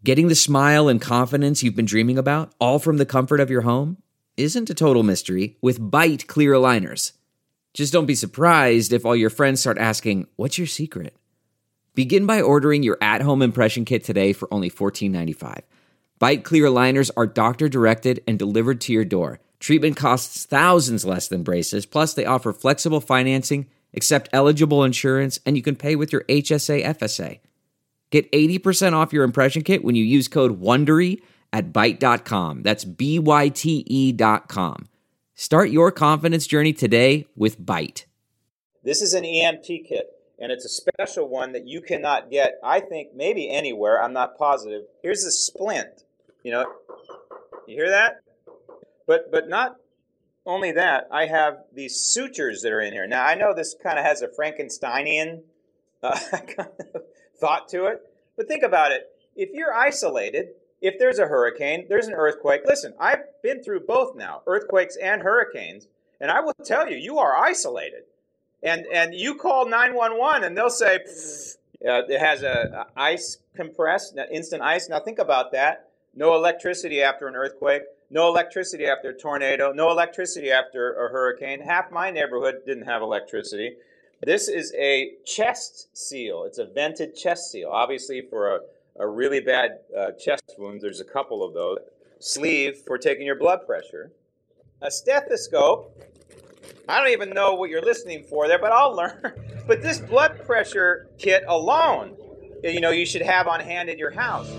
Getting the smile and confidence you've been dreaming about, all from the comfort of your home, isn't a total mystery with Byte clear aligners. Just don't be surprised if all your friends start asking, "What's your secret?" Begin by ordering your at-home impression kit today for only $14.95. Byte clear aligners are doctor-directed and delivered to your door. Treatment costs thousands less than braces, plus they offer flexible financing, accept eligible insurance, and you can pay with your HSA FSA. Get 80% off your impression kit when you use code WONDERY at Byte.com. That's BYTE.com. Start your confidence journey today with Byte. This is an EMT kit, and it's a special one that you cannot get, I think, maybe anywhere. I'm not positive. Here's a splint. You hear that? But not only that, I have these sutures that are in here. Now, I know this kind of has a Frankensteinian kind of thought to it, but think about it. If you're isolated, if there's a hurricane, there's an earthquake. Listen, I've been through both now, earthquakes and hurricanes, and I will tell you, you are isolated. And you call 911, and they'll say, it has a ice compressed, instant ice. Now think about that. No electricity after an earthquake. No electricity after a tornado. No electricity after a hurricane. Half my neighborhood didn't have electricity. This is a chest seal. It's a vented chest seal. Obviously, for a really bad chest wound, there's a couple of those. Sleeve for taking your blood pressure. A stethoscope. I don't even know what you're listening for there, but I'll learn. But this blood pressure kit alone, you should have on hand in your house.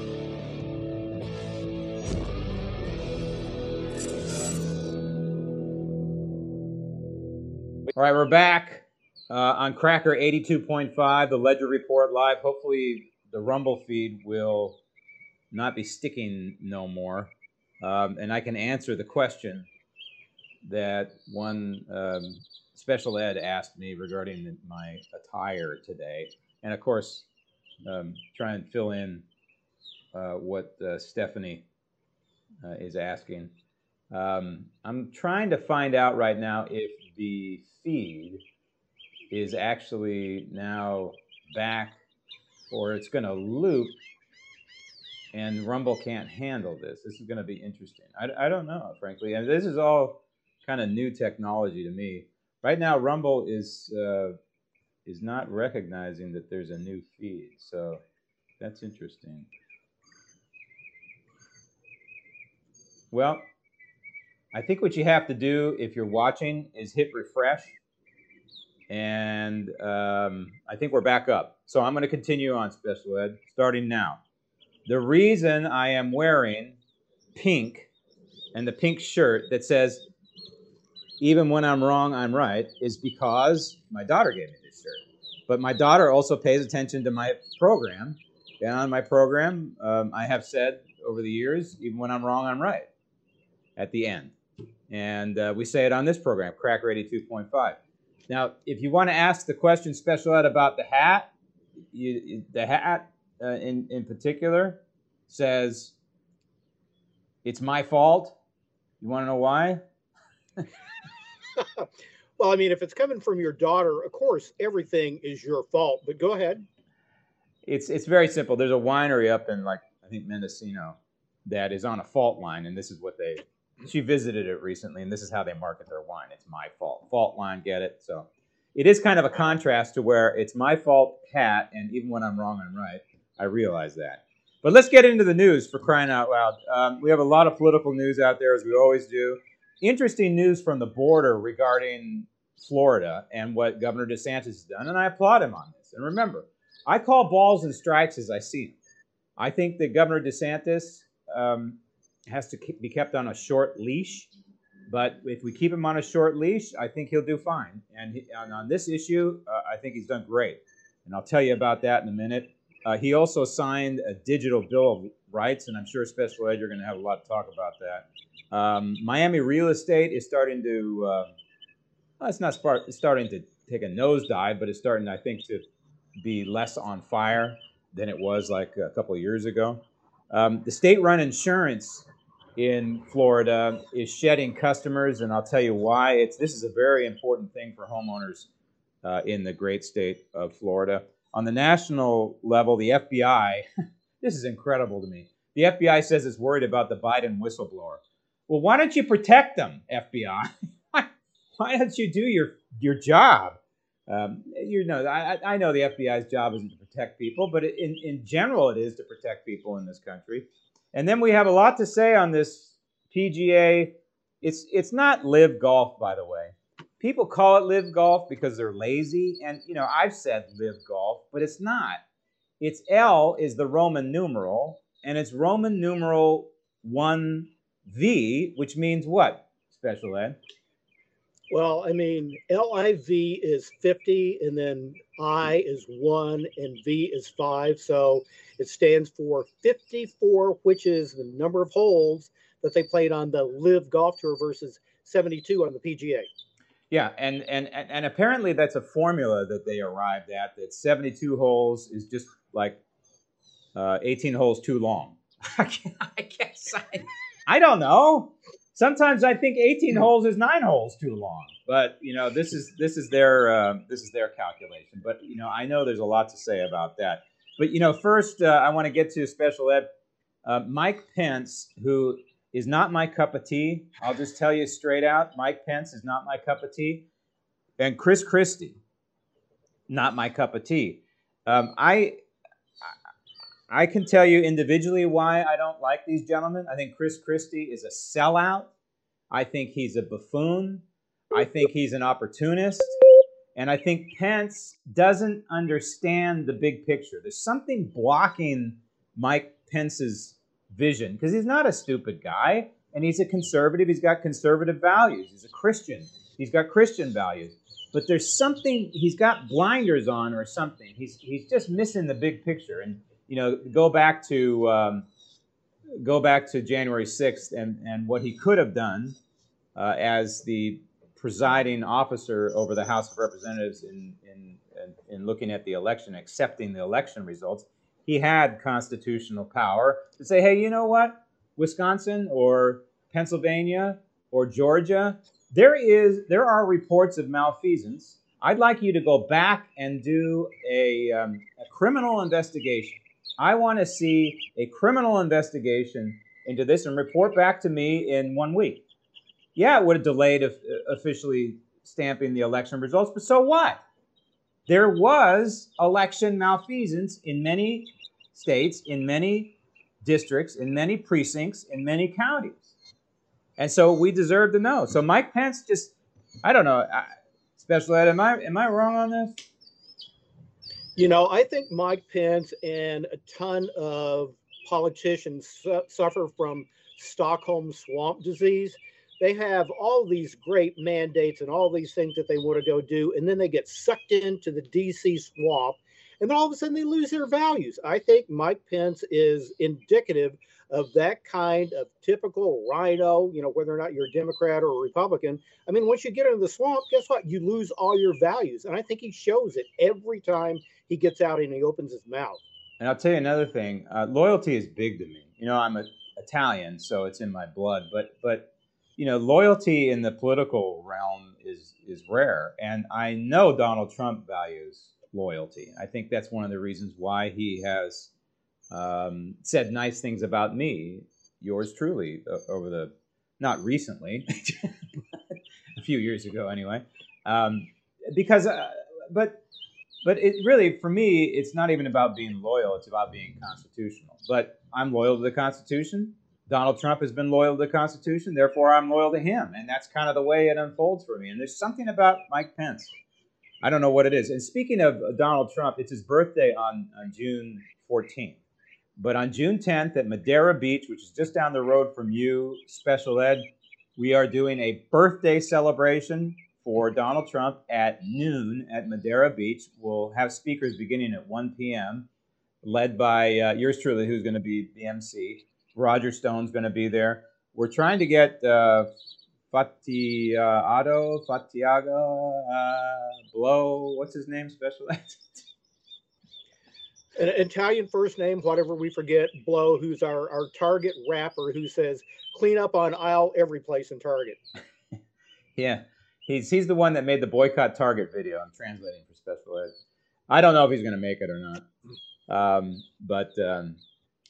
All right, we're back on Cracker 82.5, the Ledger Report Live. Hopefully the Rumble feed will not be sticking no more. And I can answer the question that one special ed asked me regarding my attire today. And of course, try and fill in what Stephanie is asking. I'm trying to find out right now if the feed is actually now back or it's going to loop and Rumble can't handle this. This is going to be interesting. I don't know, frankly. And this is all kind of new technology to me. Right now, Rumble is not recognizing that there's a new feed. So that's interesting. Well, I think what you have to do if you're watching is hit refresh. And I think we're back up. So I'm going to continue on Special Ed, starting now. The reason I am wearing pink and the pink shirt that says, "Even when I'm wrong, I'm right," is because my daughter gave me this shirt. But my daughter also pays attention to my program. And on my program, I have said over the years, even when I'm wrong, I'm right at the end. And we say it on this program, Cracker 82.5. Now, if you want to ask the question, Special Ed, about the hat, the hat in particular says, "It's my fault." You want to know why? Well, I mean, if it's coming from your daughter, of course, everything is your fault. But go ahead. It's very simple. There's a winery up in, I think, Mendocino that is on a fault line, and this is what she visited it recently, and this is how they market their wine. It's my fault. Fault line, get it? So it is kind of a contrast to where it's my fault hat, and even when I'm wrong, I'm right. I realize that. But let's get into the news, for crying out loud. We have a lot of political news out there, as we always do. Interesting news from the border regarding Florida and what Governor DeSantis has done, and I applaud him on this. And remember, I call balls and strikes as I see them. I think that Governor DeSantis has to be kept on a short leash, but if we keep him on a short leash, I think he'll do fine. And on this issue, I think he's done great. And I'll tell you about that in a minute. He also signed a digital Bill of Rights, and I'm sure, Special Ed, you're going to have a lot to talk about that. Miami real estate is starting to, it's starting to take a nosedive, but it's starting, I think, to be less on fire than it was like a couple of years ago. The state-run insurance in Florida is shedding customers, and I'll tell you why. This is a very important thing for homeowners in the great state of Florida. On the national level, the FBI, this is incredible to me. The FBI says it's worried about the Biden whistleblower. Well, why don't you protect them, FBI? Why don't you do your job? I know the FBI's job isn't to protect people, but in general, it is to protect people in this country. And then we have a lot to say on this PGA. It's not Live Golf, by the way. People call it Live Golf because they're lazy, and I've said Live Golf, but it's not. It's L is the Roman numeral, and it's Roman numeral 1V, which means what, Special Ed? Well, I mean, LIV is 50, and then I is 1, and V is 5. So it stands for 54, which is the number of holes that they played on the Live Golf Tour versus 72 on the PGA. Yeah, and apparently that's a formula that they arrived at, that 72 holes is just like 18 holes too long. I guess I don't know. Sometimes I think 18 holes is 9 holes too long. But this is their calculation. But I know there's a lot to say about that. But first I want to get to Special Ed. Mike Pence, who is not my cup of tea. I'll just tell you straight out, Mike Pence is not my cup of tea. And Chris Christie, not my cup of tea. I can tell you individually why I don't like these gentlemen. I think Chris Christie is a sellout. I think he's a buffoon. I think he's an opportunist. And I think Pence doesn't understand the big picture. There's something blocking Mike Pence's vision, because he's not a stupid guy, and he's a conservative. He's got conservative values. He's a Christian. He's got Christian values. But there's something, he's got blinders on or something. He's just missing the big picture. And go back to January 6th and what he could have done as the presiding officer over the House of Representatives in looking at the election, accepting the election results. He had constitutional power to say, hey, you know what? Wisconsin or Pennsylvania or Georgia, there are reports of malfeasance. I'd like you to go back and do a criminal investigation. I want to see a criminal investigation into this and report back to me in 1 week. Yeah, it would have delayed officially stamping the election results, but so what? There was election malfeasance in many states, in many districts, in many precincts, in many counties. And so we deserve to know. So Mike Pence just, I don't know, Special Ed, am I wrong on this? I think Mike Pence and a ton of politicians suffer from Stockholm swamp disease. They have all these great mandates and all these things that they want to go do, and then they get sucked into the DC swamp, and then all of a sudden they lose their values. I think Mike Pence is indicative of that kind of typical rhino, whether or not you're a Democrat or a Republican. I mean, once you get into the swamp, guess what? You lose all your values. And I think he shows it every time he gets out and he opens his mouth. And I'll tell you another thing. Loyalty is big to me. I'm Italian, so it's in my blood. But loyalty in the political realm is rare. And I know Donald Trump values loyalty. I think that's one of the reasons why he has said nice things about me, yours truly, not recently, a few years ago anyway. But it really, for me, it's not even about being loyal. It's about being constitutional. But I'm loyal to the Constitution. Donald Trump has been loyal to the Constitution. Therefore, I'm loyal to him. And that's kind of the way it unfolds for me. And there's something about Mike Pence. I don't know what it is. And speaking of Donald Trump, it's his birthday on June 14th. But on June 10th at Madera Beach, which is just down the road from you, Special Ed, we are doing a birthday celebration for Donald Trump at noon at Madera Beach. We'll have speakers beginning at 1 p.m., led by yours truly, who's going to be the MC. Roger Stone's going to be there. We're trying to get Fatiago, Blow, what's his name, Special Ed? An Italian first name, whatever we forget, Blow, who's our Target rapper who says, clean up on aisle every place in Target. Yeah, he's the one that made the Boycott Target video. I'm translating for Special Ed. I don't know if he's going to make it or not. But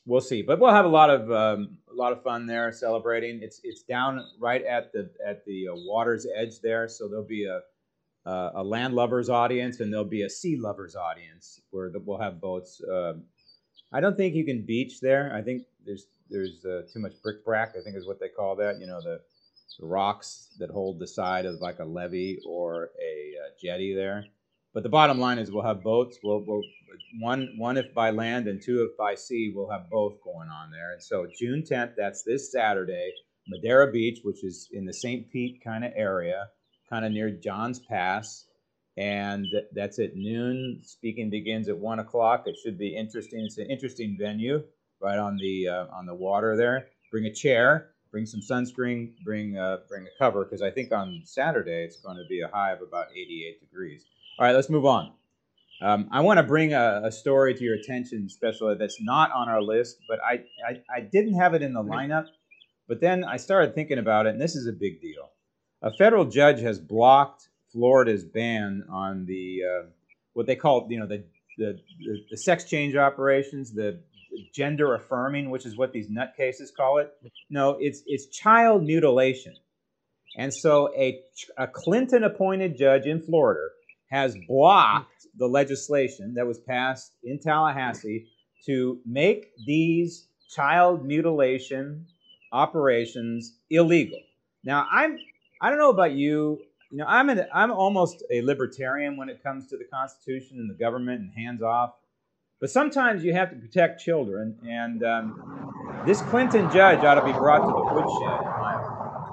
we'll see. But we'll have a lot of fun there celebrating. It's down right at the water's edge there, so there'll be a land lovers audience and there'll be a sea lovers audience where we'll have boats. I don't think you can beach there. I think there's too much bric-a-brac, I think is what they call that. You know, the rocks that hold the side of like a levee or a jetty there. But the bottom line is we'll have boats. We'll one if by land and two if by sea. We'll have both going on there. And so June 10th, that's this Saturday, Madera Beach, which is in the St. Pete kind of area, kind of near Johns Pass. And that's at noon. Speaking begins at 1 o'clock. It should be interesting. It's an interesting venue right on the water there. Bring a chair, bring some sunscreen, bring a cover, because I think on Saturday it's going to be a high of about 88 degrees. All right, let's move on. I want to bring a story to your attention, especially that's not on our list, but I didn't have it in the lineup, but then I started thinking about it, and this is a big deal. A federal judge has blocked Florida's ban on the what they call, the sex change operations, the gender affirming, which is what these nutcases call it. No, it's child mutilation. And so a Clinton-appointed judge in Florida has blocked the legislation that was passed in Tallahassee to make these child mutilation operations illegal. Now, I don't know about you. I'm almost a libertarian when it comes to the Constitution and the government and hands off. But sometimes you have to protect children, and this Clinton judge ought to be brought to the woodshed, in my opinion.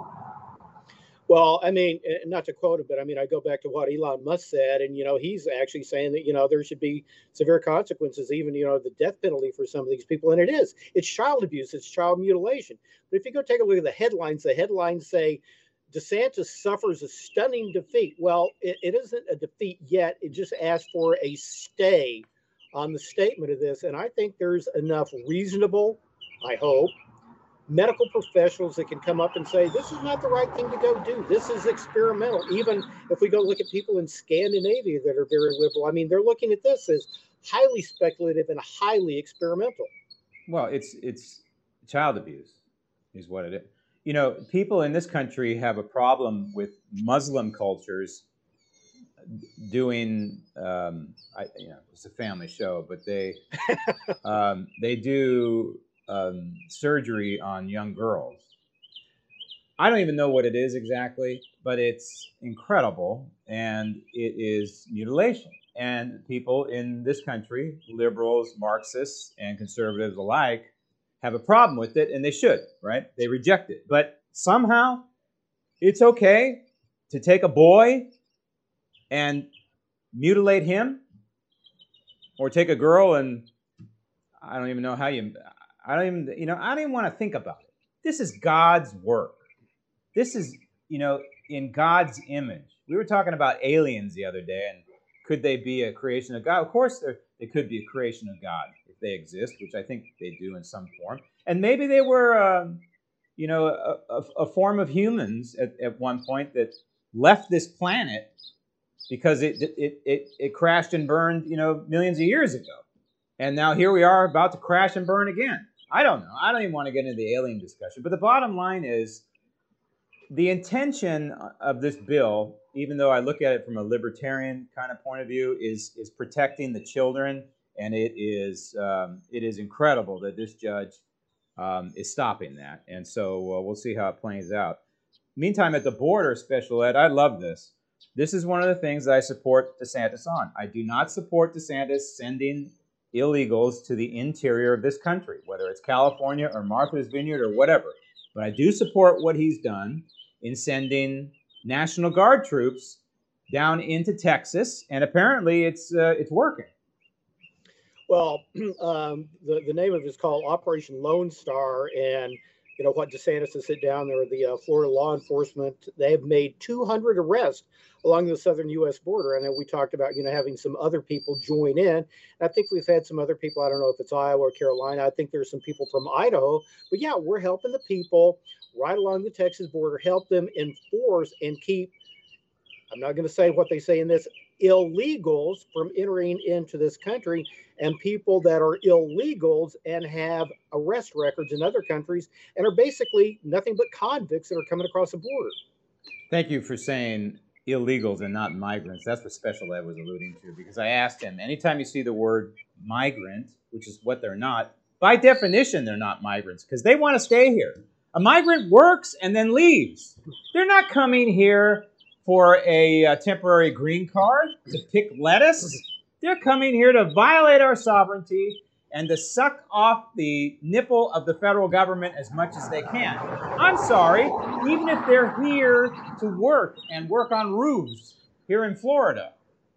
Well, I mean, not to quote him, but I mean, I go back to what Elon Musk said, and, he's actually saying that, there should be severe consequences, even, the death penalty for some of these people. And it's child abuse, it's child mutilation. But if you go take a look at the headlines say, DeSantis suffers a stunning defeat. Well, it isn't a defeat yet. It just asked for a stay on the statement of this. And I think there's enough reasonable, I hope, medical professionals that can come up and say, this is not the right thing to go do. This is experimental. Even if we go look at people in Scandinavia that are very liberal, I mean, they're looking at this as highly speculative and highly experimental. Well, it's child abuse is what it is. People in this country have a problem with Muslim cultures doing, it's a family show, but they do surgery on young girls. I don't even know what it is exactly, but it's incredible, and it is mutilation. And people in this country, liberals, Marxists, and conservatives alike, have a problem with it, and they should, right? They reject it. But somehow, it's okay to take a boy and mutilate him, or take a girl and I don't even know how I don't even want to think about it. This is God's work. This is, in God's image. We were talking about aliens the other day, and could they be a creation of God? Of course, they could be a creation of God if they exist, which I think they do in some form. And maybe they were, a form of humans at one point that left this planet because it crashed and burned, millions of years ago. And now here we are about to crash and burn again. I don't know. I don't even want to get into the alien discussion. But the bottom line is the intention of this bill, even though I look at it from a libertarian kind of point of view, is protecting the children. And it is incredible that this judge is stopping that. And so we'll see how it plays out. Meantime, at the border, Special Ed, I love this. This is one of the things that I support DeSantis on. I do not support DeSantis sending illegals to the interior of this country, whether it's California or Martha's Vineyard or whatever. But I do support what he's done in sending National Guard troops down into Texas, and apparently it's working. Well, the name of it is called Operation Lone Star, and what DeSantis has sit down there, the Florida law enforcement, they have made 200 arrests along the southern U.S. border. And then we talked about, having some other people join in. And I think we've had some other people. I don't know if it's Iowa or Carolina. I think there's some people from Idaho. But yeah, we're helping the people right along the Texas border, help them enforce and keep, I'm not going to say what they say in this, illegals from entering into this country and people that are illegals and have arrest records in other countries and are basically nothing but convicts that are coming across the border. Thank you for saying illegals and not migrants. That's what Special Ed was alluding to, because I asked him, anytime you see the word migrant, which is what they're not, by definition, they're not migrants because they want to stay here. A migrant works and then leaves. They're not coming here for a temporary green card to pick lettuce. They're coming here to violate our sovereignty and to suck off the nipple of the federal government as much as they can. I'm sorry, even if they're here to work and work on roofs here in Florida,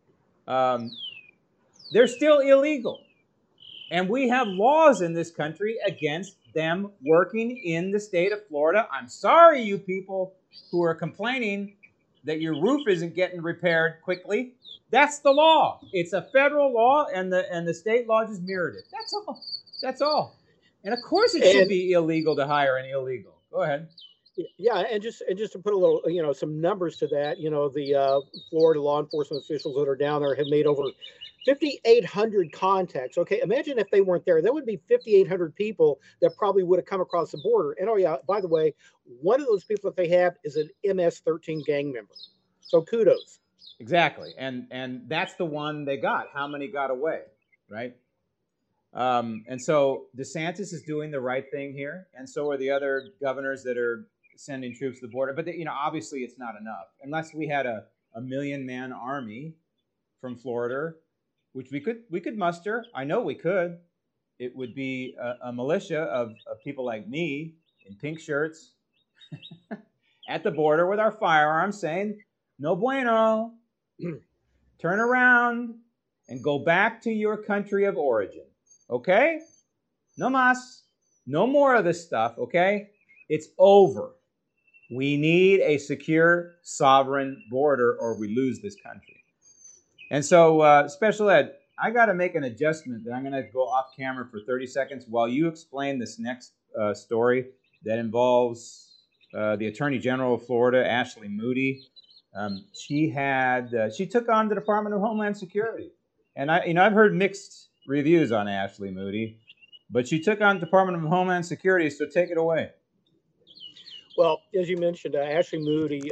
they're still illegal. And we have laws in this country against them working in the state of Florida. I'm sorry, you people who are complaining that your roof isn't getting repaired quickly. That's the law. It's a federal law, and the state law just mirrored it. That's all. That's all. And of course, it should be illegal to hire an illegal. Go ahead. Yeah, and just to put a little, some numbers to that, the Florida law enforcement officials that are down there have made over 5,800 contacts. Okay, imagine if they weren't there. There would be 5,800 people that probably would have come across the border. And oh yeah, by the way, one of those people that they have is an MS-13 gang member. So kudos. Exactly, and that's the one they got. How many got away, right? And so DeSantis is doing the right thing here, and so are the other governors that are sending troops to the border. But obviously, it's not enough unless we had a 1 million-man army from Florida, which we could muster. I know we could. It would be a militia of people like me in pink shirts at the border with our firearms, saying, "No bueno." Turn around and go back to your country of origin. Okay? No mas. No more of this stuff, okay? It's over. We need a secure, sovereign border or we lose this country. And so, Special Ed, I got to make an adjustment that I'm going to go off camera for 30 seconds while you explain this next story that involves the Attorney General of Florida, Ashley Moody. She took on the Department of Homeland Security, and I've heard mixed reviews on Ashley Moody, but she took on the Department of Homeland Security. So take it away. Well, as you mentioned, Ashley Moody,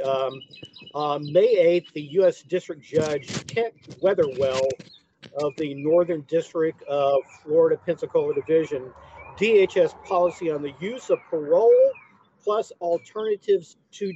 on May 8th, the U.S. District Judge Kent Weatherwell of the Northern District of Florida Pensacola Division, DHS policy on the use of parole plus alternatives to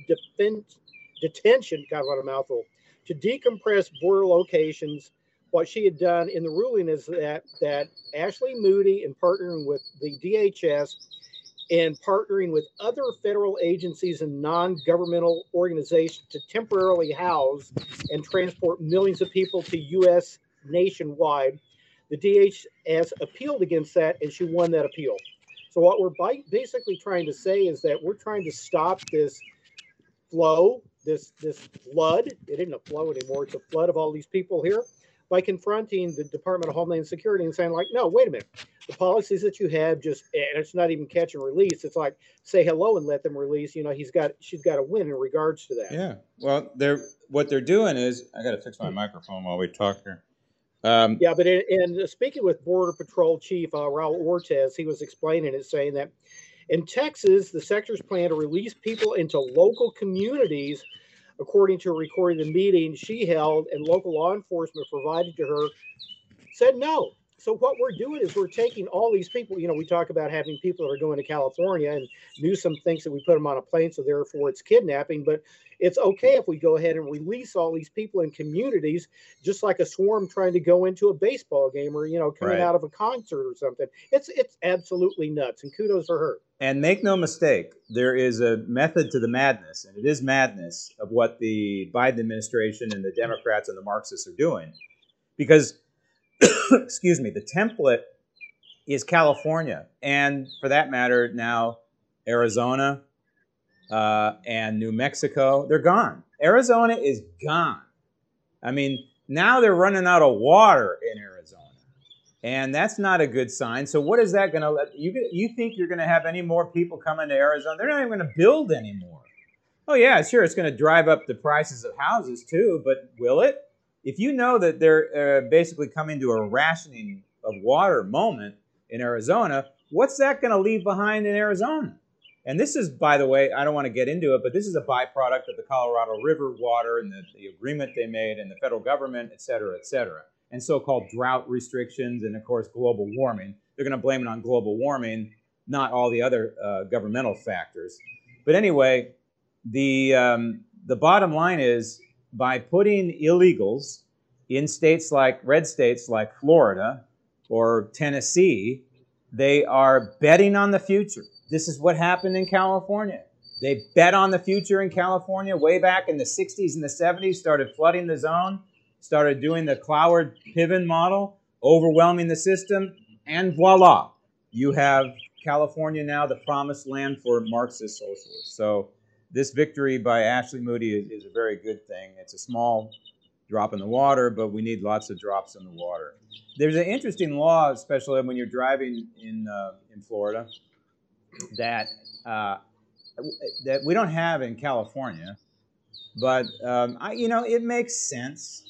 detention, God, what a mouthful, to decompress border locations. What she had done in the ruling is that Ashley Moody, in partnering with the DHS and partnering with other federal agencies and non-governmental organizations to temporarily house and transport millions of people to U.S. nationwide, the DHS appealed against that, and she won that appeal. So what we're basically trying to say is that we're trying to stop this flow, this flood. It isn't a flow anymore. It's a flood of all these people here, by confronting the Department of Homeland Security and saying, like, no, wait a minute. The policies that you have and it's not even catch and release. It's like, say hello and let them release. She's got to win in regards to that. Yeah. Well, what they're doing is, I got to fix my microphone while we talk here. Yeah, but in speaking with Border Patrol Chief Raul Ortiz, he was explaining it, saying that in Texas, the sector's plan to release people into local communities, according to a recording of the meeting she held and local law enforcement provided to her, said no. So what we're doing is we're taking all these people, we talk about having people that are going to California, and Newsom thinks that we put them on a plane, so therefore it's kidnapping, but it's okay if we go ahead and release all these people in communities, just like a swarm trying to go into a baseball game or, coming out of a concert or something. It's absolutely nuts, and kudos for her. And make no mistake, there is a method to the madness, and it is madness of what the Biden administration and the Democrats and the Marxists are doing. Because, excuse me, the template is California, and for that matter, now Arizona and New Mexico. They're gone. Arizona is gone. I mean, now they're running out of water in Arizona. And that's not a good sign. So what is that going to let you? You think you're going to have any more people coming to Arizona? They're not even going to build anymore. Oh yeah, sure, it's going to drive up the prices of houses too, but will it? if you know that they're basically coming to a rationing of water moment in Arizona, what's that going to leave behind in Arizona? And this is, by the way, I don't want to get into it, but this is a byproduct of the Colorado River water and the agreement they made and the federal government, et cetera, and so-called drought restrictions and, of course, global warming. They're going to blame it on global warming, not all the other governmental factors. But anyway, the bottom line is, by putting illegals in red states like Florida or Tennessee, they are betting on the future. This is what happened in California. They bet on the future in California way back in the 60s and the 70s, started flooding the zone, started doing the Cloward-Piven model, overwhelming the system, and voila, you have California now the promised land for Marxist socialists. So this victory by Ashley Moody is a very good thing. It's a small drop in the water, but we need lots of drops in the water. There's an interesting law, especially when you're driving in Florida, that we don't have in California, but it makes sense.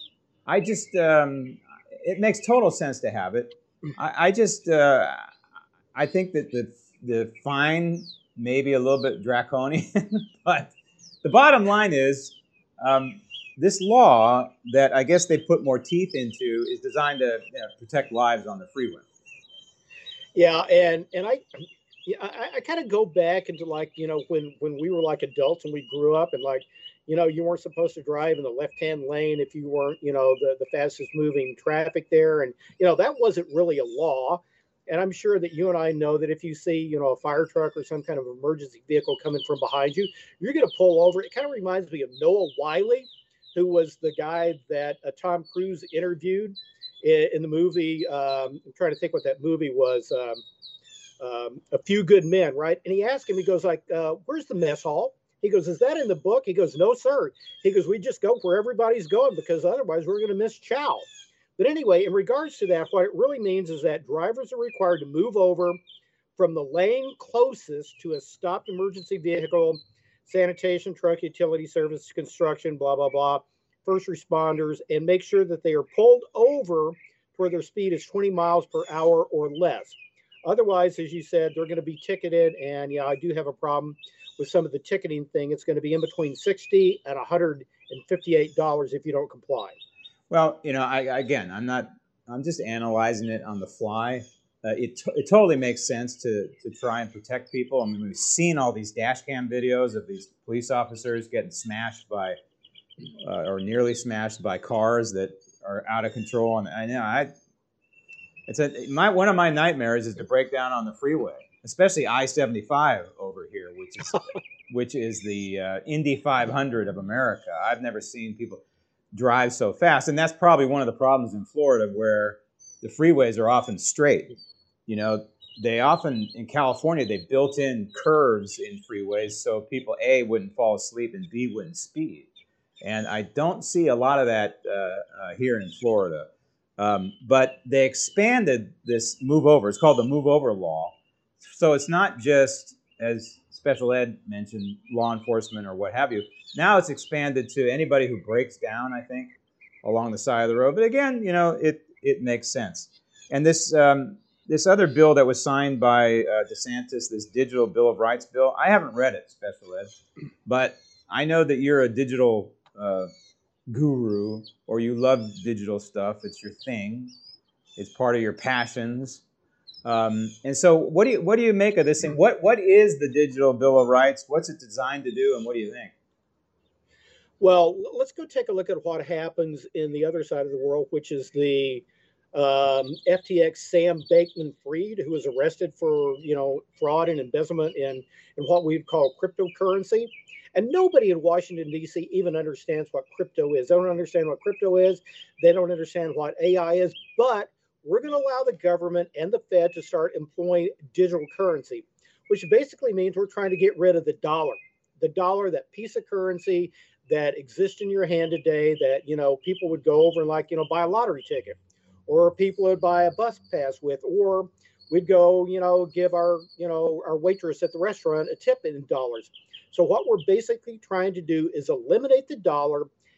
It makes total sense to have it. I think that the fine may be a little bit draconian, but the bottom line is this law that I guess they put more teeth into is designed to protect lives on the freeway. Yeah, and I kind of go back into when we were like adults and we grew up and you weren't supposed to drive in the left-hand lane if you weren't, the fastest moving traffic there. And, that wasn't really a law. And I'm sure that you and I know that if you see, a fire truck or some kind of emergency vehicle coming from behind you, you're going to pull over. It kind of reminds me of Noah Wiley, who was the guy that Tom Cruise interviewed in the movie. I'm trying to think what that movie was. A Few Good Men, right? And he asked him, he goes where's the mess hall? He goes, is that in the book? He goes, no, sir. He goes, we just go where everybody's going because otherwise we're going to miss chow. But anyway, in regards to that, what it really means is that drivers are required to move over from the lane closest to a stopped emergency vehicle, sanitation truck, utility service, construction, blah, blah, blah, first responders, and make sure that they are pulled over where their speed is 20 miles per hour or less. Otherwise, as you said, they're going to be ticketed. And I do have a problem with some of the ticketing thing. It's going to be in between $60 and $158 if you don't comply. Well, I'm just analyzing it on the fly. It totally makes sense to try and protect people. I mean, we've seen all these dash cam videos of these police officers getting smashed by, or nearly smashed by cars that are out of control. And one of my nightmares is to break down on the freeway, especially I-75 over here, which is the Indy 500 of America. I've never seen people drive so fast, and that's probably one of the problems in Florida, where the freeways are often straight. They often in California they built in curves in freeways so people A wouldn't fall asleep and B wouldn't speed, and I don't see a lot of that here in Florida. But they expanded this move over. It's called the move over law. So it's not just, as Special Ed mentioned, law enforcement or what have you. Now it's expanded to anybody who breaks down, I think, along the side of the road. But again, it makes sense. And this other bill that was signed by DeSantis, this Digital Bill of Rights bill, I haven't read it, Special Ed, but I know that you're a digital guru, or you love digital stuff. It's your thing. It's part of your passions. And so what do you make of this thing? What is the Digital Bill of Rights? What's it designed to do, and what do you think? Well, let's go take a look at what happens in the other side of the world, which is the FTX Sam Bankman-Fried, who was arrested for fraud and embezzlement in what we'd call cryptocurrency. And nobody in Washington, D.C. even understands what crypto is. They don't understand what crypto is. They don't understand what AI is. But we're going to allow the government and the Fed to start employing digital currency, which basically means we're trying to get rid of the dollar. The dollar, that piece of currency that exists in your hand today that, people would go over and buy a lottery ticket, or people would buy a bus pass with, or we'd go, give our waitress at the restaurant a tip in dollars. So what we're basically trying to do is eliminate the dollar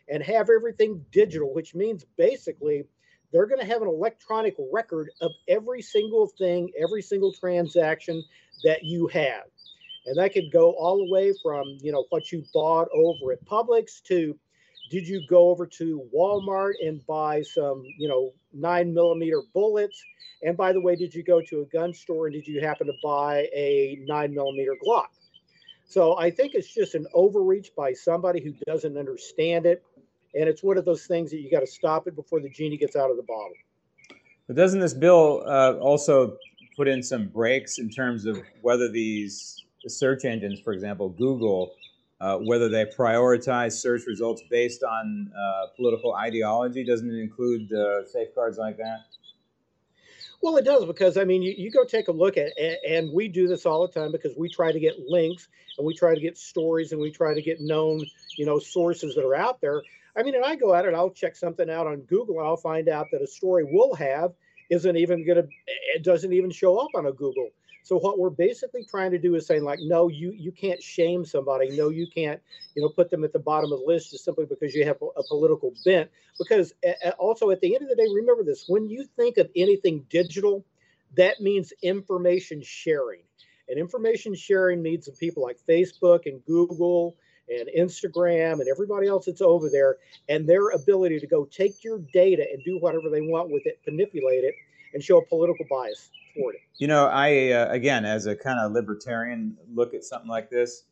and have everything digital, which means basically they're going to have an electronic record of every single thing, every single transaction that you have. And that could go all the way from, what you bought over at Publix to did you go over to Walmart and buy some, 9mm bullets? And by the way, did you go to a gun store and did you happen to buy a 9mm Glock? So I think it's just an overreach by somebody who doesn't understand it. And it's one of those things that you got to stop it before the genie gets out of the bottle. But doesn't this bill also put in some breaks in terms of whether these search engines, for example, Google, whether they prioritize search results based on political ideology? Doesn't it include safeguards like that? Well, it does, because, you go take a look at it, and we do this all the time because we try to get links and we try to get stories and we try to get known, sources that are out there. And I go out and I'll check something out on Google and I'll find out that a story we'll have it doesn't even show up on a Google. So what we're basically trying to do is saying, like, no, you can't shame somebody. No, you can't, put them at the bottom of the list just simply because you have a political bent. Because also at the end of the day, remember this, when you think of anything digital, that means information sharing. And information sharing means of people like Facebook and Google and Instagram and everybody else that's over there, and their ability to go take your data and do whatever they want with it, manipulate it, and show a political bias toward it. I again, as a kind of libertarian, look at something like this.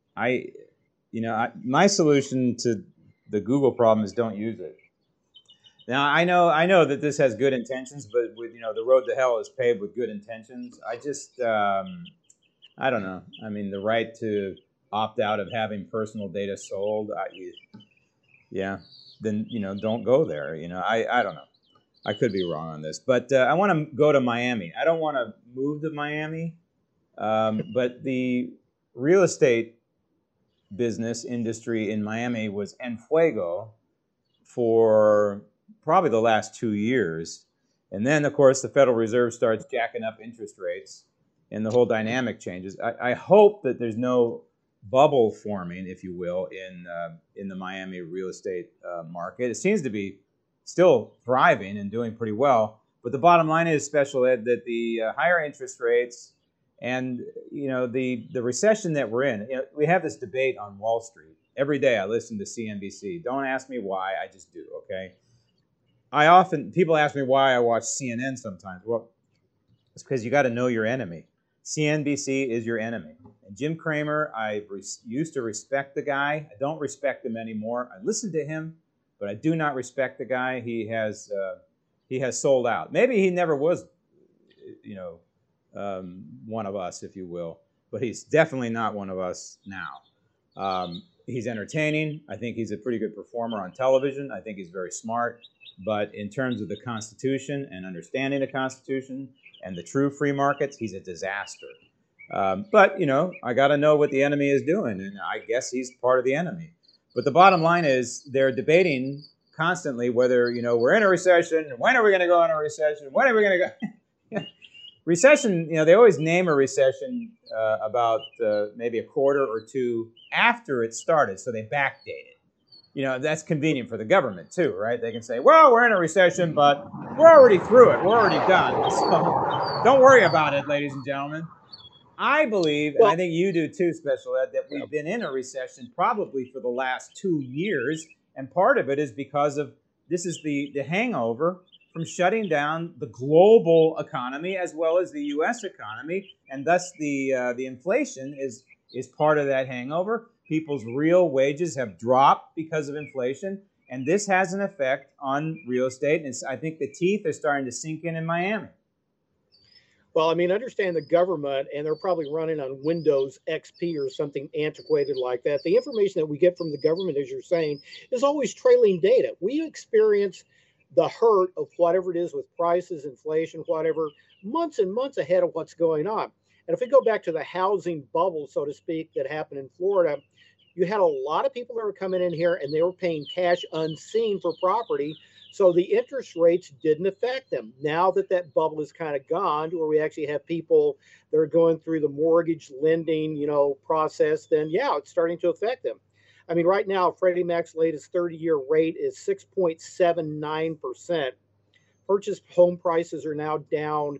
My solution to the Google problem is don't use it. Now I know that this has good intentions, but with the road to hell is paved with good intentions. I just I don't know. The right to opt out of having personal data sold, then don't go there. I don't know. I could be wrong on this, but I want to go to Miami. I don't want to move to Miami, but the real estate business industry in Miami was en fuego for probably the last 2 years. And then, of course, the Federal Reserve starts jacking up interest rates and the whole dynamic changes. I hope that there's no bubble forming, if you will, in the Miami real estate market. It seems to be still thriving and doing pretty well. But the bottom line is, Special Ed, that the higher interest rates and the recession that we're in, we have this debate on Wall Street. Every day I listen to CNBC. Don't ask me why, I just do, okay? People ask me why I watch CNN sometimes. Well, it's because you got to know your enemy. CNBC is your enemy. And Jim Cramer, I used to respect the guy. I don't respect him anymore. I listen to him, but I do not respect the guy. He has sold out. Maybe he never was, one of us, if you will, but he's definitely not one of us now. He's entertaining. I think he's a pretty good performer on television. I think he's very smart. But in terms of the Constitution and understanding the Constitution and the true free markets, he's a disaster. But I got to know what the enemy is doing, and I guess he's part of the enemy. But the bottom line is they're debating constantly whether, we're in a recession, and when are we going to go in a recession, when are we going to go? Recession, they always name a recession about maybe a quarter or two after it started, so they backdate it. That's convenient for the government too, right? They can say, well, we're in a recession, but we're already through it. We're already done. So don't worry about it, ladies and gentlemen. I believe, and I think you do too, Special Ed, that we've been in a recession probably for the last 2 years. And part of it is because of, this is the hangover from shutting down the global economy as well as the U.S. economy. And thus the inflation is part of that hangover. People's real wages have dropped because of inflation. And this has an effect on real estate. And I think the teeth are starting to sink in Miami. Well, understand the government, and they're probably running on Windows XP or something antiquated like that. The information that we get from the government, as you're saying, is always trailing data. We experience the hurt of whatever it is with prices, inflation, whatever, months and months ahead of what's going on. And if we go back to the housing bubble, so to speak, that happened in Florida, you had a lot of people that were coming in here and they were paying cash unseen for property. So the interest rates didn't affect them. Now that bubble is kind of gone, to where we actually have people that are going through the mortgage lending, process, then yeah, it's starting to affect them. I mean, right now, Freddie Mac's latest 30-year rate is 6.79%. Purchase home prices are now down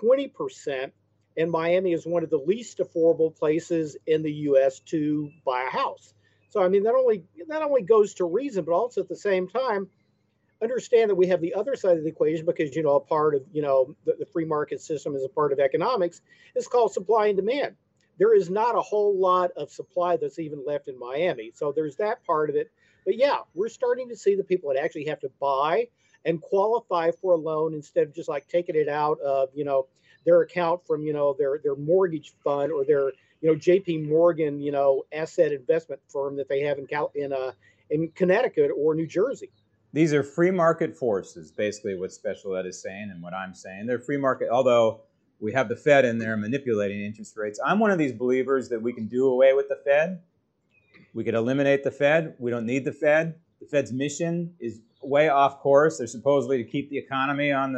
20%, and Miami is one of the least affordable places in the U.S. to buy a house. So, I mean, that only goes to reason, but also at the same time, understand that we have the other side of the equation because, a part of, the free market system is a part of economics. It's called supply and demand. There is not a whole lot of supply that's even left in Miami. So there's that part of it. But yeah, we're starting to see the people that actually have to buy and qualify for a loan instead of just like taking it out of, their account from, their mortgage fund or their, JP Morgan, asset investment firm that they have in Connecticut or New Jersey. These are free market forces, basically what Special Ed is saying and what I'm saying. They're free market, although we have the Fed in there manipulating interest rates. I'm one of these believers that we can do away with the Fed. We could eliminate the Fed. We don't need the Fed. The Fed's mission is way off course. They're supposedly to keep the economy on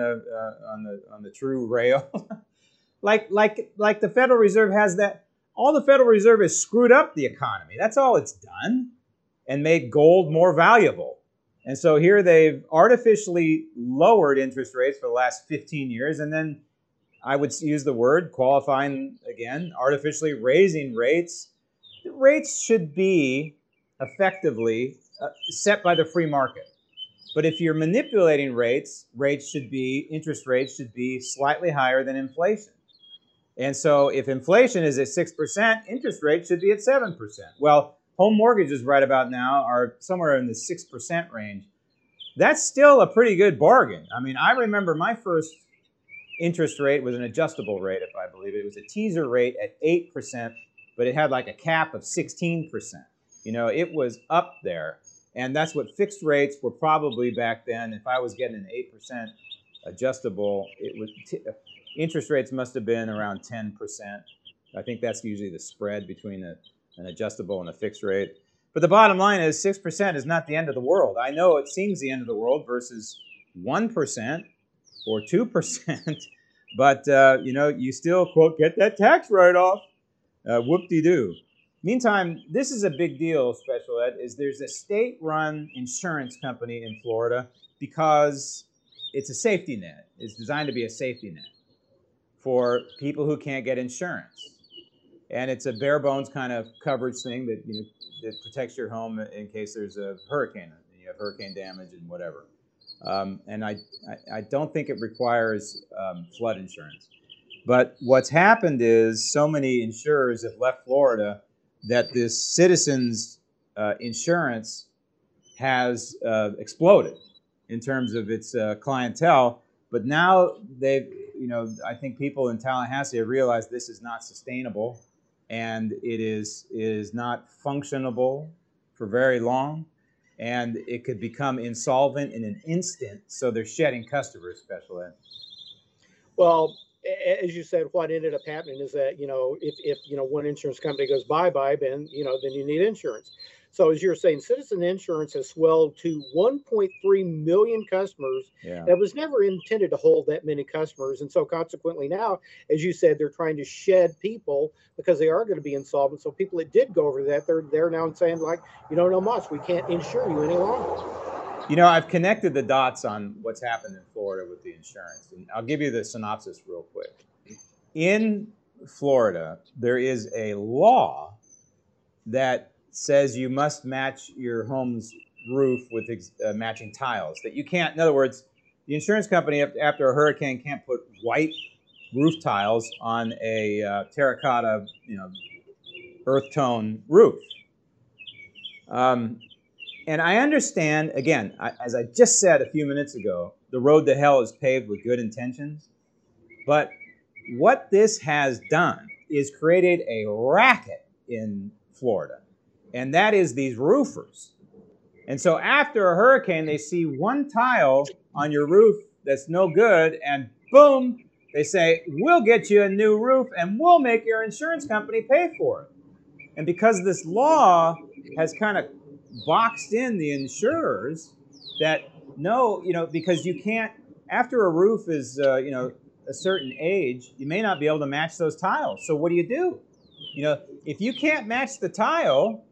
the true rail. like the Federal Reserve has that. All the Federal Reserve has screwed up the economy. That's all it's done, and made gold more valuable. And so here they've artificially lowered interest rates for the last 15 years, and then I would use the word, qualifying again, artificially raising rates. The rates should be effectively set by the free market. But if you're manipulating rates, interest rates should be slightly higher than inflation. And so if inflation is at 6%, interest rates should be at 7%. Well, home mortgages right about now are somewhere in the 6% range. That's still a pretty good bargain. I mean, I remember my first interest rate was an adjustable rate, if I believe it. It was a teaser rate at 8%, but it had like a cap of 16%. It was up there. And that's what fixed rates were probably back then. If I was getting an 8% adjustable, interest rates must have been around 10%. I think that's usually the spread between an adjustable and a fixed rate. But the bottom line is 6% is not the end of the world. I know it seems the end of the world versus 1% or 2%, but you still, quote, get that tax write-off. Whoop-de-doo. Meantime, this is a big deal, Special Ed, is there's a state-run insurance company in Florida because it's a safety net. It's designed to be a safety net for people who can't get insurance. And it's a bare bones kind of coverage thing that that protects your home in case there's a hurricane. You have hurricane damage and whatever. And I don't think it requires flood insurance. But what's happened is so many insurers have left Florida that this Citizens insurance has exploded in terms of its clientele. But now I think people in Tallahassee have realized this is not sustainable. And it is not functionable for very long, and it could become insolvent in an instant. So they're shedding customers, Special Ed. Well, as you said, what ended up happening is that if one insurance company goes bye-bye, then then you need insurance. So as you're saying, Citizen Insurance has swelled to 1.3 million customers. Yeah. That was never intended to hold that many customers. And so consequently now, as you said, they're trying to shed people because they are going to be insolvent. So people that did go over that, they're now saying like, no mas, we can't insure you any longer. I've connected the dots on what's happened in Florida with the insurance. And I'll give you the synopsis real quick. In Florida, there is a law that says you must match your home's roof with matching tiles. That you can't, in other words, the insurance company after a hurricane can't put white roof tiles on a terracotta, earth tone roof. And I understand, again, as I just said a few minutes ago, the road to hell is paved with good intentions. But what this has done is created a racket in Florida. And that is these roofers. And so after a hurricane, they see one tile on your roof that's no good, and boom, they say, we'll get you a new roof, and we'll make your insurance company pay for it. And because this law has kind of boxed in the insurers that no, because you can't, after a roof is, a certain age, you may not be able to match those tiles. So what do? If you can't match the tile,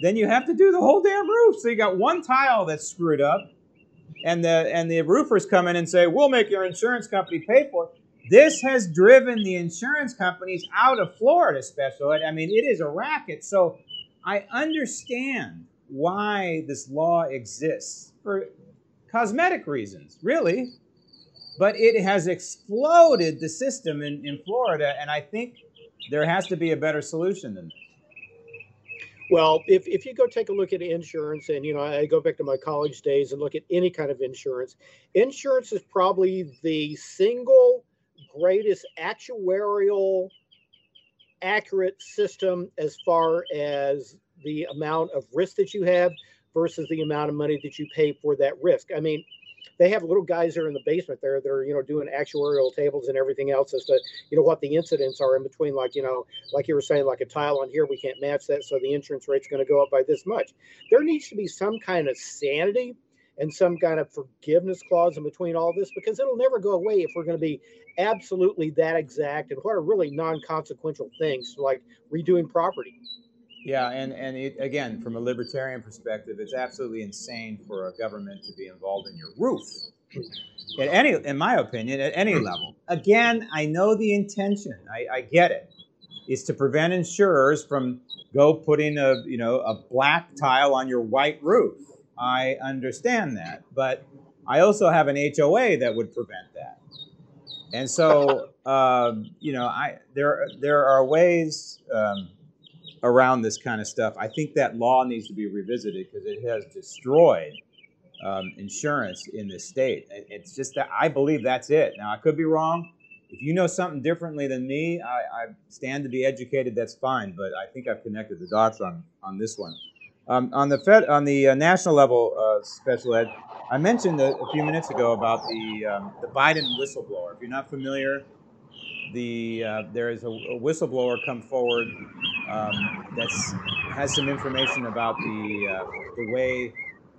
then you have to do the whole damn roof. So you got one tile that's screwed up, and the roofers come in and say, we'll make your insurance company pay for it. This has driven the insurance companies out of Florida, Special Ed. I mean, it is a racket. So I understand why this law exists for cosmetic reasons, really. But it has exploded the system in Florida, and I think there has to be a better solution than this. Well, if you go take a look at insurance, and I go back to my college days and look at any kind of insurance, insurance is probably the single greatest actuarial accurate system as far as the amount of risk that you have versus the amount of money that you pay for that risk. I mean, they have little guys there in the basement there. They're, doing actuarial tables and everything else as to, what the incidents are in between, like you were saying, like a tile on here, we can't match that. So the insurance rate's going to go up by this much. There needs to be some kind of sanity and some kind of forgiveness clause in between all this, because it'll never go away if we're going to be absolutely that exact. And what are really non-consequential things like redoing property. Yeah, and again, from a libertarian perspective, it's absolutely insane for a government to be involved in your roof. In my opinion, at any level. Again, I know the intention. I get it. It's to prevent insurers from putting a black tile on your white roof. I understand that, but I also have an HOA that would prevent that. And so, there are ways around this kind of stuff. I think that law needs to be revisited because it has destroyed insurance in this state. It's just that I believe that's it. Now, I could be wrong. If you know something differently than me, I stand to be educated. That's fine. But I think I've connected the dots on this one. On the national level, Special Ed, I mentioned a few minutes ago about the Biden whistleblower. If you're not familiar, there is a whistleblower come forward that has some information about the way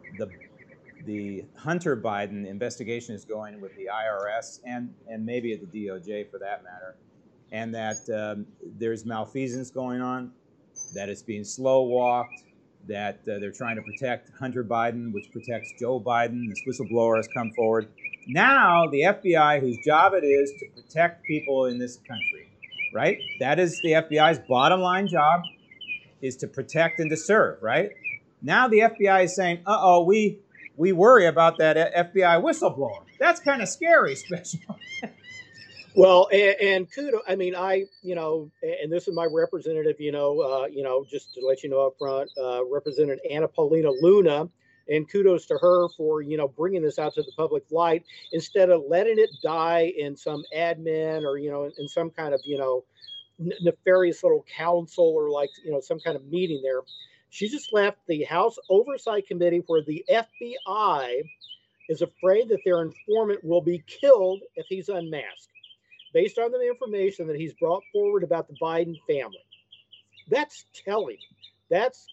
the Hunter Biden investigation is going with the IRS and maybe at the DOJ for that matter, and that there's malfeasance going on, that it's being slow walked, that they're trying to protect Hunter Biden, which protects Joe Biden. This whistleblower has come forward. Now, the FBI, whose job it is to protect people in this country, right? That is the FBI's bottom line job, is to protect and to serve, right? Now the FBI is saying, we worry about that FBI whistleblower. That's kind of scary, Special. Well, and kudos. I mean, and this is my representative, just to let you know up front, Representative Anna Paulina Luna, and kudos to her for, bringing this out to the public light instead of letting it die in some admin or, in some kind of, nefarious little council or some kind of meeting there. She just left the House Oversight Committee where the FBI is afraid that their informant will be killed if he's unmasked, based on the information that he's brought forward about the Biden family. That's telling. That's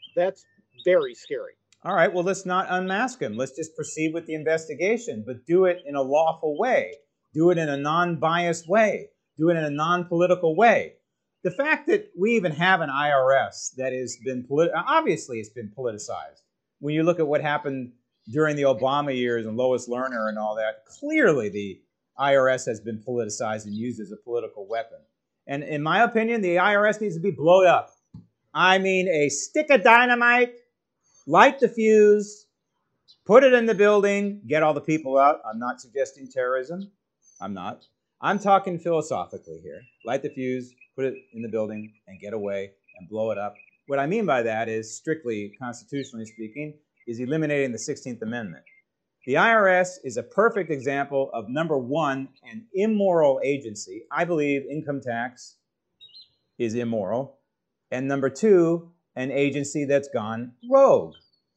very scary. All right, well, let's not unmask him. Let's just proceed with the investigation, but do it in a lawful way. Do it in a non-biased way. Do it in a non-political way. The fact that we even have an IRS that has been obviously it's been politicized. When you look at what happened during the Obama years and Lois Lerner and all that, clearly the IRS has been politicized and used as a political weapon. And in my opinion, the IRS needs to be blown up. I mean, a stick of dynamite, light the fuse, put it in the building, get all the people out. I'm not suggesting terrorism. I'm not. I'm talking philosophically here. Light the fuse, put it in the building, and get away and blow it up. What I mean by that is, strictly constitutionally speaking, is eliminating the 16th Amendment. The IRS is a perfect example of, number one, an immoral agency. I believe income tax is immoral. And number two, an agency that's gone rogue.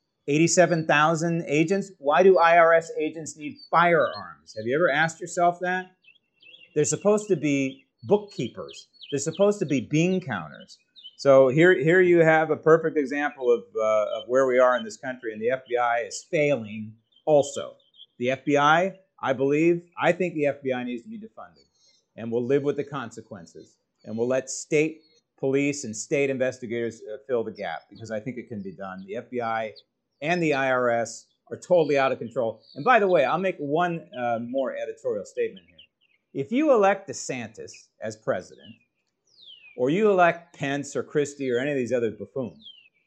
87,000 agents. Why do IRS agents need firearms? Have you ever asked yourself that? They're supposed to be bookkeepers. They're supposed to be bean counters. So here you have a perfect example of where we are in this country, and the FBI is failing also. The FBI, I think the FBI needs to be defunded, and we'll live with the consequences, and we'll let state police and state investigators fill the gap, because I think it can be done. The FBI and the IRS are totally out of control. And by the way, I'll make one more editorial statement here. If you elect DeSantis as president, or you elect Pence or Christie or any of these other buffoons,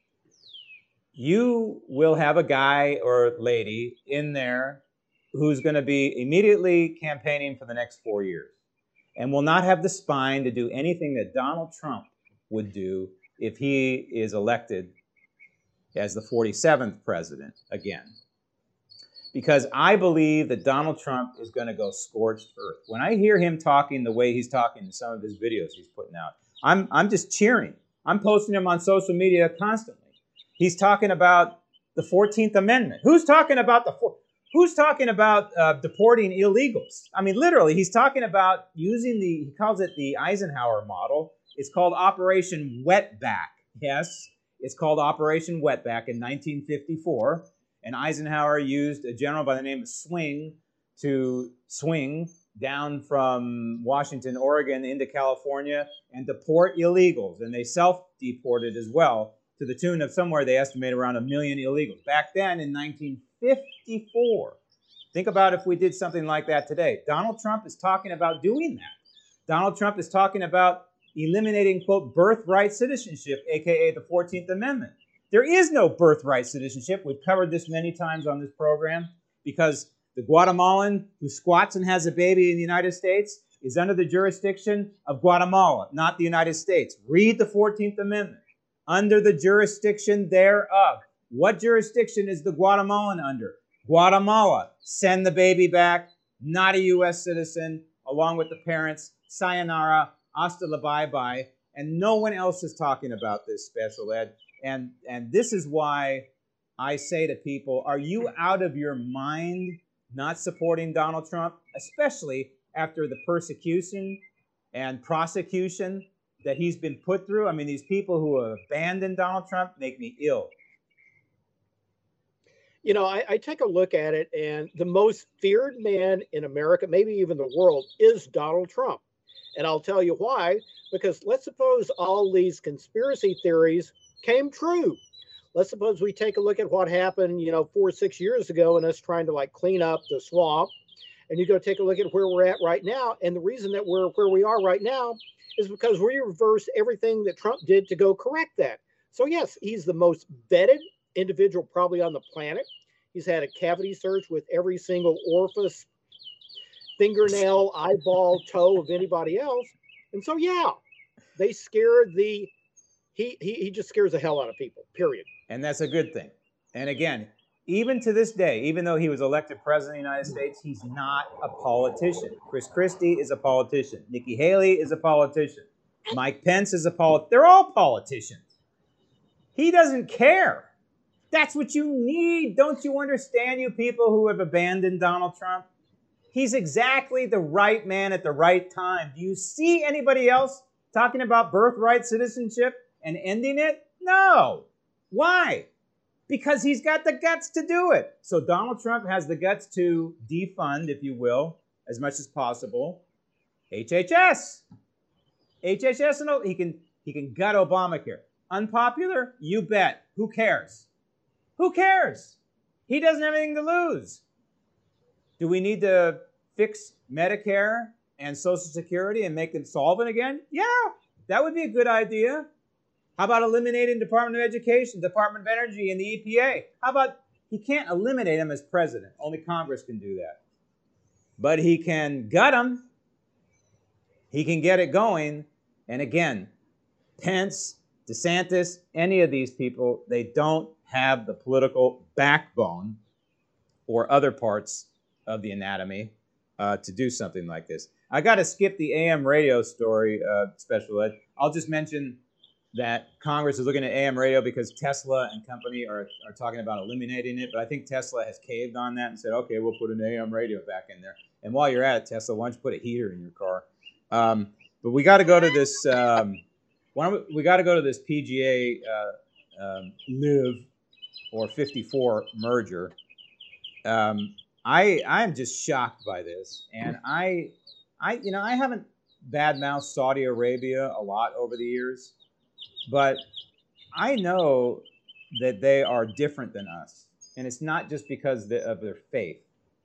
you will have a guy or lady in there who's going to be immediately campaigning for the next 4 years and will not have the spine to do anything that Donald Trump would do if he is elected as the 47th president again. Because I believe that Donald Trump is going to go scorched earth. When I hear him talking the way he's talking in some of his videos he's putting out, I'm just cheering. I'm posting him on social media constantly. He's talking about the 14th Amendment. Who's talking about deporting illegals? I mean, literally, he's talking about using he calls it the Eisenhower model. It's called Operation Wetback. Yes, it's called Operation Wetback in 1954. And Eisenhower used a general by the name of Swing to swing down from Washington, Oregon into California and deport illegals. And they self-deported as well, to the tune of somewhere they estimate around 1 million illegals. Back then in 1954. Think about if we did something like that today. Donald Trump is talking about doing that. Donald Trump is talking about eliminating, quote, birthright citizenship, a.k.a. the 14th Amendment. There is no birthright citizenship. We've covered this many times on this program, because the Guatemalan who squats and has a baby in the United States is under the jurisdiction of Guatemala, not the United States. Read the 14th Amendment. Under the jurisdiction thereof. What jurisdiction is the Guatemalan under? Guatemala. Send the baby back. Not a U.S. citizen, along with the parents. Sayonara. Hasta la bye-bye. And no one else is talking about this, Special Ed. And this is why I say to people, are you out of your mind not supporting Donald Trump, especially after the persecution and prosecution that he's been put through? I mean, these people who have abandoned Donald Trump make me ill. You know, I take a look at it, and the most feared man in America, maybe even the world, is Donald Trump. And I'll tell you why, because let's suppose all these conspiracy theories came true. Let's suppose we take a look at what happened, 4 or 6 years ago, and us trying to clean up the swamp. And you go take a look at where we're at right now. And the reason that we're where we are right now is because we reversed everything that Trump did to go correct that. So yes, he's the most vetted individual probably on the planet. He's had a cavity search with every single orifice, fingernail, eyeball, toe of anybody else. And so, yeah, they scare he just scares the hell out of people, period. And that's a good thing. And again, even to this day, even though he was elected president of the United States, he's not a politician. Chris Christie is a politician. Nikki Haley is a politician. Mike Pence is a politician. They're all politicians. He doesn't care. That's what you need. Don't you understand, you people who have abandoned Donald Trump? He's exactly the right man at the right time. Do you see anybody else talking about birthright citizenship and ending it? No. Why? Because he's got the guts to do it. So Donald Trump has the guts to defund, if you will, as much as possible, HHS. HHS, he can gut Obamacare. Unpopular? You bet. Who cares? Who cares? He doesn't have anything to lose. Do we need to fix Medicare and Social Security and make them solvent again? Yeah, that would be a good idea. How about eliminating Department of Education, Department of Energy, and the EPA? How about, he can't eliminate them as president. Only Congress can do that. But he can gut them. He can get it going. And again, Pence, DeSantis, any of these people, they don't have the political backbone or other parts of the anatomy to do something like this. I got to skip the AM radio story, Special Ed. I'll just mention that Congress is looking at AM radio because Tesla and company are talking about eliminating it. But I think Tesla has caved on that and said, okay, we'll put an AM radio back in there. And while you're at it, Tesla, why don't you put a heater in your car? But we got to go to this. We got to go to this PGA Live or 54 merger. I'm just shocked by this, and I haven't badmouthed Saudi Arabia a lot over the years. But I know that they are different than us, and it's not just because of their faith,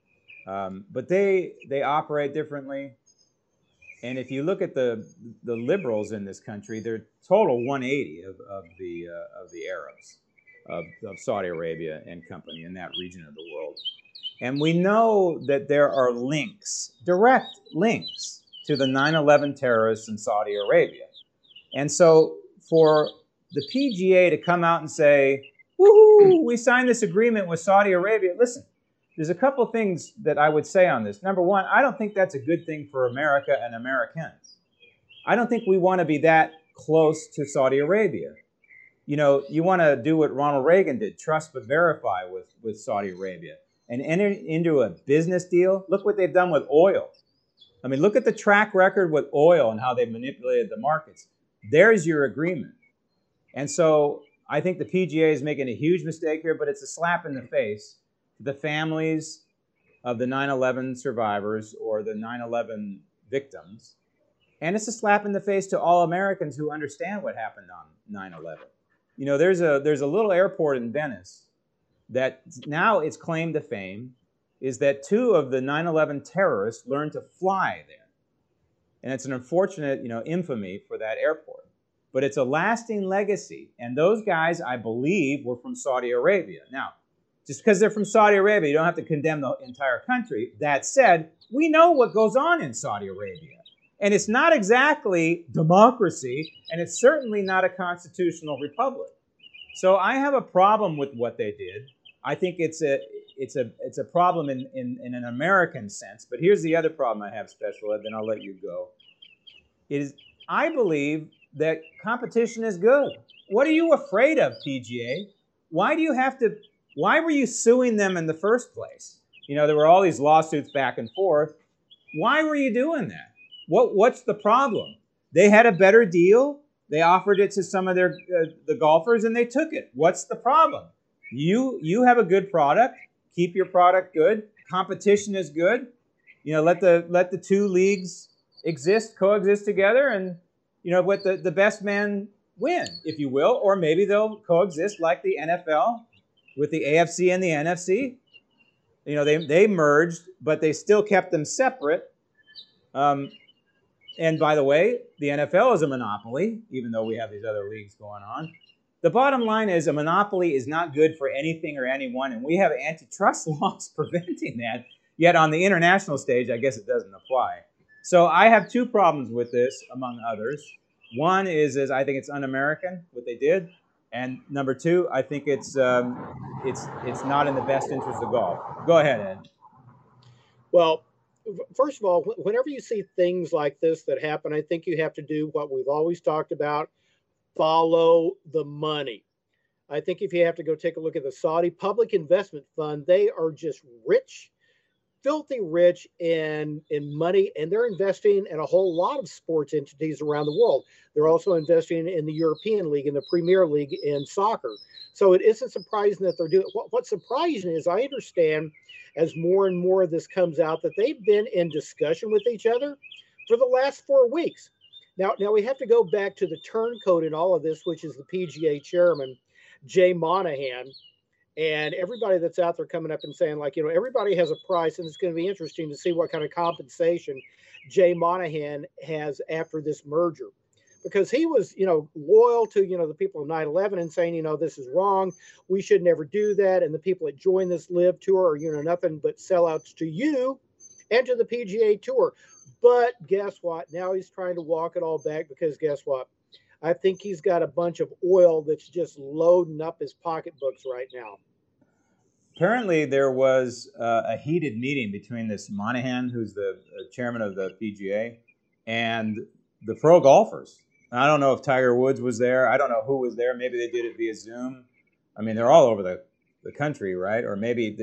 but they operate differently. And if you look at the liberals in this country, they're total 180 of the Arabs, of Saudi Arabia and company in that region of the world. And we know that there are links, direct links, to the 9/11 terrorists in Saudi Arabia. And so for the PGA to come out and say, woohoo, we signed this agreement with Saudi Arabia. Listen, there's a couple things that I would say on this. Number one, I don't think that's a good thing for America and Americans. I don't think we want to be that close to Saudi Arabia. You know, you want to do what Ronald Reagan did, trust but verify with Saudi Arabia, and enter into a business deal. Look what they've done with oil. I mean, look at the track record with oil and how they've manipulated the markets. There's your agreement. And so I think the PGA is making a huge mistake here, but it's a slap in the face to the families of the 9/11 survivors or the 9/11 victims. And it's a slap in the face to all Americans who understand what happened on 9/11. You know, there's a little airport in Venice that now its claim to fame is that 2 of the 9/11 terrorists learned to fly there. And it's an unfortunate, infamy for that airport. But it's a lasting legacy. And those guys, I believe, were from Saudi Arabia. Now, just because they're from Saudi Arabia, you don't have to condemn the entire country. That said, we know what goes on in Saudi Arabia. And it's not exactly democracy, and it's certainly not a constitutional republic. So I have a problem with what they did. I think it's a problem in an American sense. But here's the other problem I have, Special Ed, then I'll let you go. I believe that competition is good. What are you afraid of, PGA? Why were you suing them in the first place? There were all these lawsuits back and forth. Why were you doing that? What's the problem? They had a better deal. They offered it to some of the golfers, and they took it. What's the problem? You have a good product. Keep your product good. Competition is good. Let the 2 leagues coexist together, and let the best man win, if you will. Or maybe they'll coexist like the NFL with the AFC and the NFC. They merged, but they still kept them separate. And by the way, the NFL is a monopoly, even though we have these other leagues going on. The bottom line is a monopoly is not good for anything or anyone, and we have antitrust laws preventing that. Yet on the international stage, I guess it doesn't apply. So I have 2 problems with this, among others. One is I think it's un-American, what they did. And number 2, I think it's not in the best interest of golf. Go ahead, Ed. Well, first of all, whenever you see things like this that happen, I think you have to do what we've always talked about, follow the money. I think if you have to go take a look at the Saudi Public Investment Fund, they are just rich, filthy rich in money, and they're investing in a whole lot of sports entities around the world. They're also investing in the European League and the Premier League in soccer. So it isn't surprising that they're doing it. What's surprising is I understand as more and more of this comes out that they've been in discussion with each other for the last 4 weeks. Now we have to go back to the turncoat in all of this, which is the PGA chairman, Jay Monahan, and everybody that's out there coming up and saying, everybody has a price, and it's going to be interesting to see what kind of compensation Jay Monahan has after this merger. Because he was, loyal to, the people of 9/11 and saying, this is wrong. We should never do that. And the people that join this LIV tour are, nothing but sellouts to you and to the PGA Tour. But guess what? Now he's trying to walk it all back because guess what? I think he's got a bunch of oil that's just loading up his pocketbooks right now. Apparently, there was a heated meeting between this Monahan, who's the chairman of the PGA, and the pro golfers. I don't know if Tiger Woods was there. I don't know who was there. Maybe they did it via Zoom. I mean, they're all over the country, right? Or maybe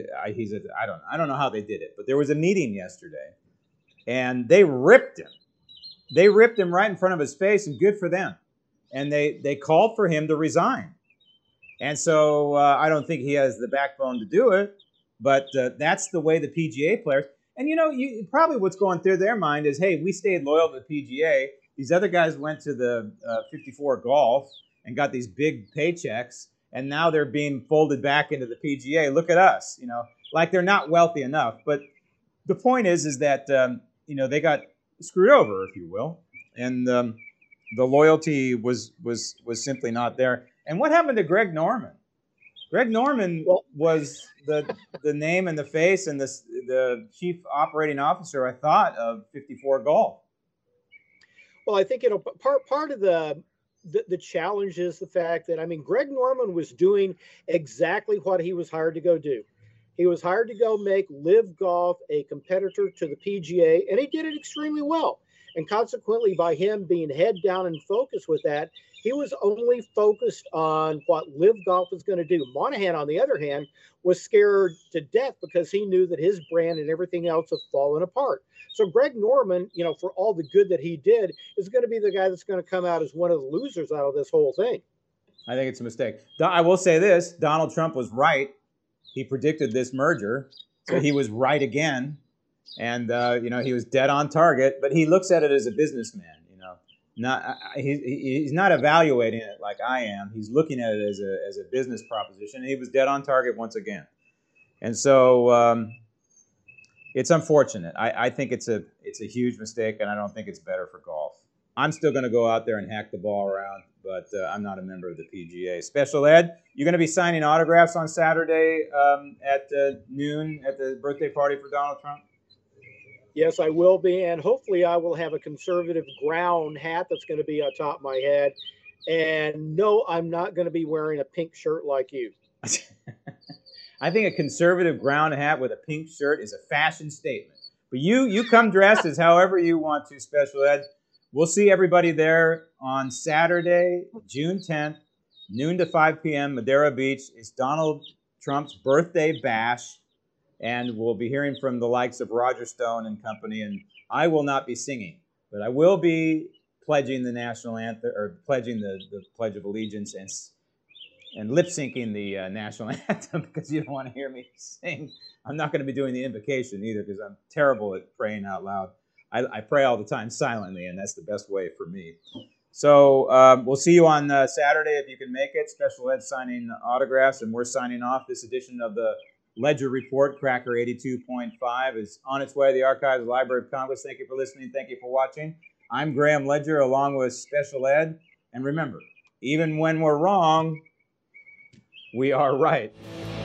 I don't know how they did it. But there was a meeting yesterday, and they ripped him. They ripped him right in front of his face, and good for them. And they called for him to resign. And so I don't think he has the backbone to do it, but that's the way the PGA players. And probably what's going through their mind is, hey, we stayed loyal to the PGA. These other guys went to the 54 Golf, and got these big paychecks, and now they're being folded back into the PGA. Look at us, like they're not wealthy enough. But the point is that they got screwed over, if you will, and the loyalty was simply not there. And what happened to Greg Norman? Greg Norman was the name and the face and the chief operating officer, I thought, of 54 Golf. Well, I think part of the challenge is the fact that Greg Norman was doing exactly what he was hired to go do. He was hired to go make LIV Golf a competitor to the PGA, and he did it extremely well. And consequently, by him being head down and focused with that, he was only focused on what LIV Golf was going to do. Monahan, on the other hand, was scared to death because he knew that his brand and everything else had fallen apart. So Greg Norman, for all the good that he did, is going to be the guy that's going to come out as one of the losers out of this whole thing. I think it's a mistake. I will say this, Donald Trump was right. He predicted this merger, so he was right again. And, he was dead on target, but he looks at it as a businessman, he's not evaluating it like I am. He's looking at it as a business proposition, and he was dead on target once again. And so it's unfortunate. I think it's a huge mistake, and I don't think it's better for golf. I'm still going to go out there and hack the ball around, but I'm not a member of the PGA. Special Ed, you're going to be signing autographs on Saturday at noon at the birthday party for Donald Trump? Yes, I will be, and hopefully I will have a conservative ground hat that's going to be on top of my head. And no, I'm not going to be wearing a pink shirt like you. I think a conservative ground hat with a pink shirt is a fashion statement. But you come dressed as however you want to, Special Ed. We'll see everybody there on Saturday, June 10th, noon to 5 p.m., Madeira Beach. It's Donald Trump's birthday bash. And we'll be hearing from the likes of Roger Stone and company. And I will not be singing, but I will be pledging the national anthem, or pledging the Pledge of Allegiance and lip syncing the national anthem, because you don't want to hear me sing. I'm not going to be doing the invocation either, because I'm terrible at praying out loud. I pray all the time silently, and that's the best way for me. So we'll see you on Saturday if you can make it. Special Ed signing autographs, and we're signing off. This edition of the Ledger Report, Cracker 82.5, is on its way to the Archives of the Library of Congress. Thank you for listening. Thank you for watching. I'm Graham Ledger, along with Special Ed. And remember, even when we're wrong, we are right.